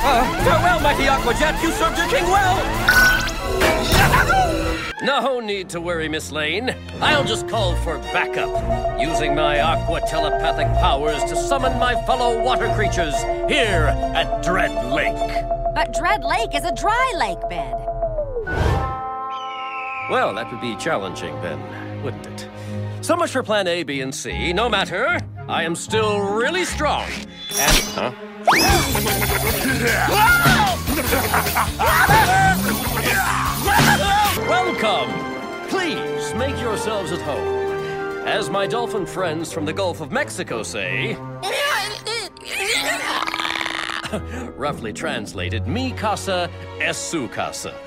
Farewell, mighty Aquajet. You served your king well. No need to worry, Miss Lane. I'll just call for backup, using my aqua telepathic powers to summon my fellow water creatures here at Dread Lake. But Dread Lake is a dry lake bed. Well, that would be challenging then, wouldn't it? So much for plan A, B, and C. No matter, I am still really strong. And... Welcome! Please, make yourselves at home. As my dolphin friends from the Gulf of Mexico say... roughly translated, mi casa es su casa.